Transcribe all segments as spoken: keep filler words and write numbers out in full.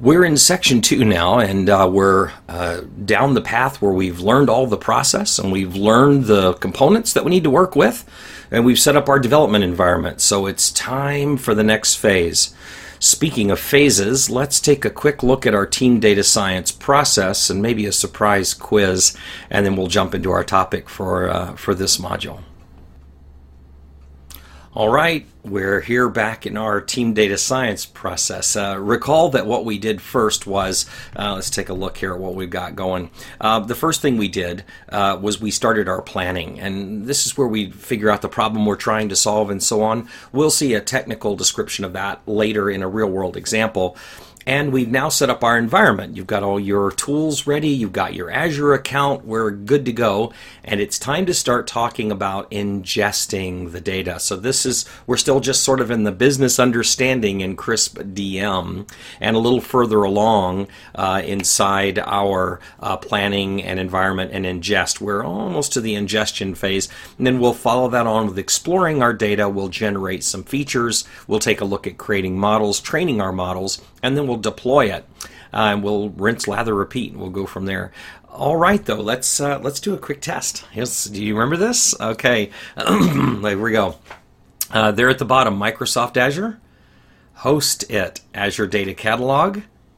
We're in section two now, and uh, we're uh, down the path where we've learned all the process and we've learned the components that we need to work with, and we've set up our development environment. So it's time for the next phase. Speaking of phases, let's take a quick look at our team data science process and maybe a surprise quiz, and then we'll jump into our topic for, uh, for this module. All right, we're here back in our team data science process. Uh, recall that what we did first was, uh, let's take a look here at what we've got going. Uh, the first thing we did uh, was we started our planning, and this is where we figure out the problem we're trying to solve and so on. We'll see a technical description of that later in a real-world example. And we've now set up our environment. You've got all your tools ready. You've got your Azure account. We're good to go. And it's time to start talking about ingesting the data. So this is, we're still just sort of in the business understanding in CRISP D M, and a little further along uh, inside our uh, planning and environment and ingest. We're almost to the ingestion phase. And then we'll follow that on with exploring our data. We'll generate some features. We'll take a look at creating models, training our models, and then we'll deploy it, uh, and we'll rinse, lather, repeat, and we'll go from there. All right, though, let's uh, let's do a quick test. Here's, do you remember this? Okay, there we go. Uh, there at the bottom, Microsoft Azure, host it, Azure Data Catalog,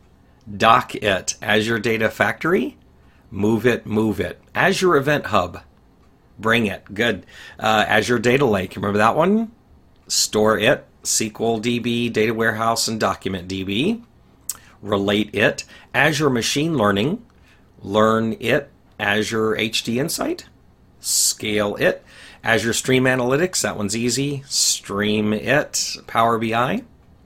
dock it, Azure Data Factory, move it, move it, Azure Event Hub, bring it, good. Uh, Azure Data Lake, remember that one? Store it, S Q L D B, Data Warehouse, and Document D B. Relate it, Azure Machine Learning, learn it, Azure H D Insight, scale it, Azure Stream Analytics, that one's easy, stream it, Power B I,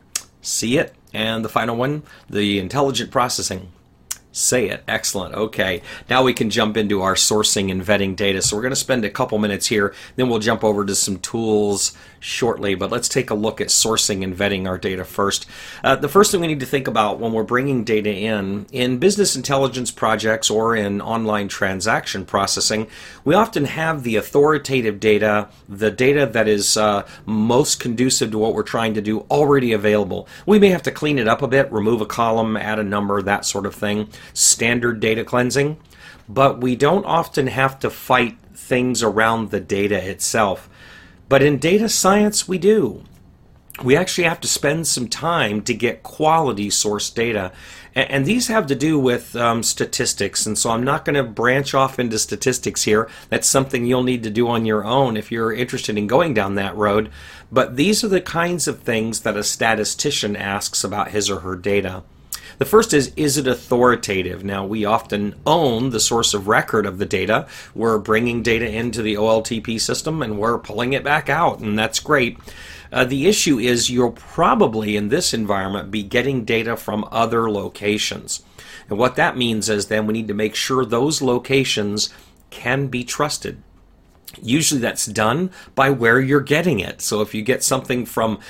see it, and the final one, the intelligent processing. Say it. Excellent. Okay. Now we can jump into our sourcing and vetting data. So we're going to spend a couple minutes here, then we'll jump over to some tools shortly, but let's take a look at sourcing and vetting our data first. Uh, the first thing we need to think about when we're bringing data in, in business intelligence projects or in online transaction processing, we often have the authoritative data, the data that is uh, most conducive to what we're trying to do already available. We may have to clean it up a bit, remove a column, add a number, that sort of thing. Standard data cleansing, but we don't often have to fight things around the data itself. But in data science, we do. We actually have to spend some time to get quality source data. And, and these have to do with um, statistics, and so I'm not going to branch off into statistics here. That's something you'll need to do on your own if you're interested in going down that road. But these are the kinds of things that a statistician asks about his or her data. The first is, is it authoritative? Now, we often own the source of record of the data. We're bringing data into the O L T P system and we're pulling it back out, and that's great. Uh, the issue is you'll probably, in this environment, be getting data from other locations. And what that means is then we need to make sure those locations can be trusted. Usually that's done by where you're getting it. So if you get something from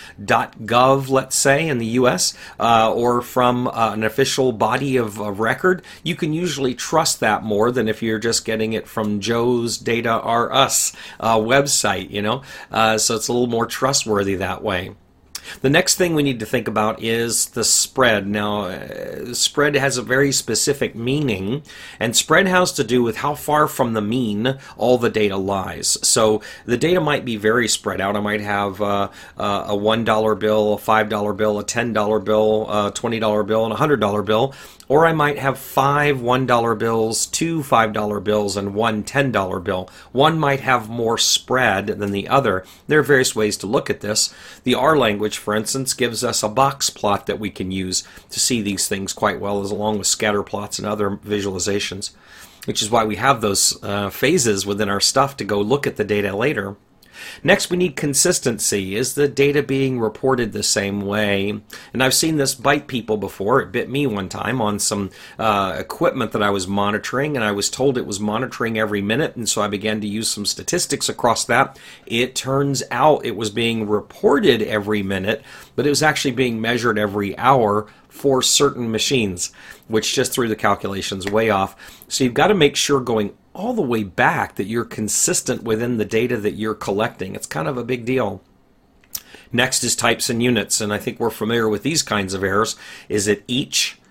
.gov, let's say, in the U S, uh, or from uh, an official body of, of record, you can usually trust that more than if you're just getting it from Joe's Data R Us uh, website, you know. Uh, so it's a little more trustworthy that way. The next thing we need to think about is the spread. Now, uh, spread has a very specific meaning, and spread has to do with how far from the mean all the data lies. So the data might be very spread out. I might have uh, uh, a one dollar bill, a five dollar bill, a ten dollar bill, a twenty dollar bill, and a one hundred dollar bill. Or I might have five one dollar bills, two five dollar bills, and one ten dollar bill. One might have more spread than the other. There are various ways to look at this. The R language, for instance, gives us a box plot that we can use to see these things quite well, as along with scatter plots and other visualizations, which is why we have those uh, phases within our stuff to go look at the data later. Next, we need consistency. Is the data being reported the same way? And I've seen this bite people before. It bit me one time on some uh, equipment that I was monitoring, and I was told it was monitoring every minute, and so I began to use some statistics across that. It turns out it was being reported every minute, but it was actually being measured every hour for certain machines, which just threw the calculations way off. So you've got to make sure going all the way back that you're consistent within the data that you're collecting. It's kind of a big deal. Next is types and units, and I think we're familiar with these kinds of errors. Is it each,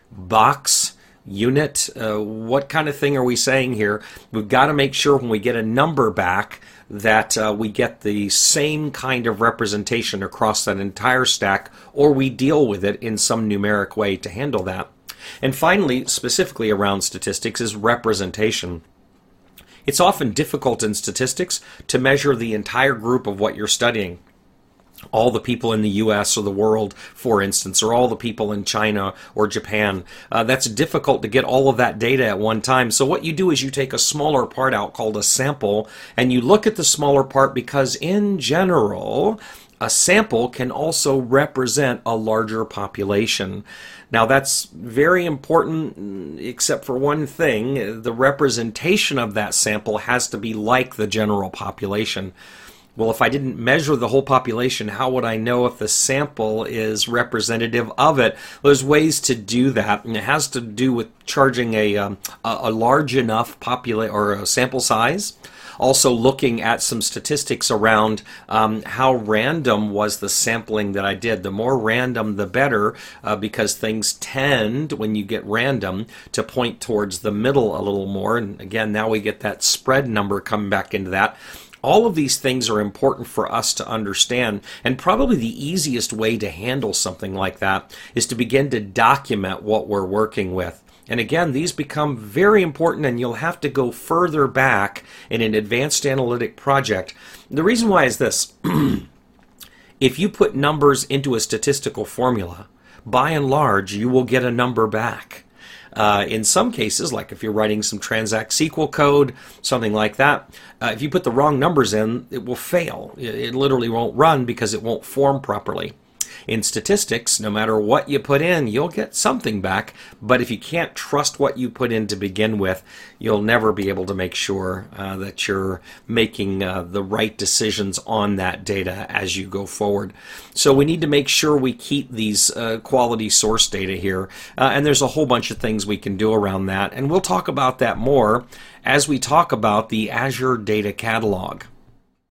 box, unit, uh, what kind of thing are we saying here? We've got to make sure when we get a number back that uh, we get the same kind of representation across that entire stack, or we deal with it in some numeric way to handle that. And finally, specifically around statistics, is representation. It's often difficult in statistics to measure the entire group of what you're studying. All the people in the U S or the world, for instance, or all the people in China or Japan. Uh, that's difficult to get all of that data at one time. So what you do is you take a smaller part out called a sample, and you look at the smaller part because in general, a sample can also represent a larger population. Now that's very important, except for one thing. The representation of that sample has to be like the general population. Well, if I didn't measure the whole population, how would I know if the sample is representative of it? Well, there's ways to do that, and it has to do with charging a um, a, a large enough popula- or a sample size. Also looking at some statistics around um, how random was the sampling that I did. The more random, the better, uh, because things tend, when you get random, to point towards the middle a little more. And again, now we get that spread number coming back into that. All of these things are important for us to understand, and probably the easiest way to handle something like that is to begin to document what we're working with. And again, these become very important, and you'll have to go further back in an advanced analytic project. The reason why is this. If you put numbers into a statistical formula, by and large, you will get a number back. Uh, in some cases, like if you're writing some Transact S Q L code, something like that, uh, if you put the wrong numbers in, it will fail. It, it literally won't run because it won't form properly. In statistics, no matter what you put in, you'll get something back, but if you can't trust what you put in to begin with, you'll never be able to make sure uh, that you're making uh, the right decisions on that data as you go forward. So we need to make sure we keep these uh, quality source data here, uh, and there's a whole bunch of things we can do around that, and we'll talk about that more as we talk about the Azure Data Catalog.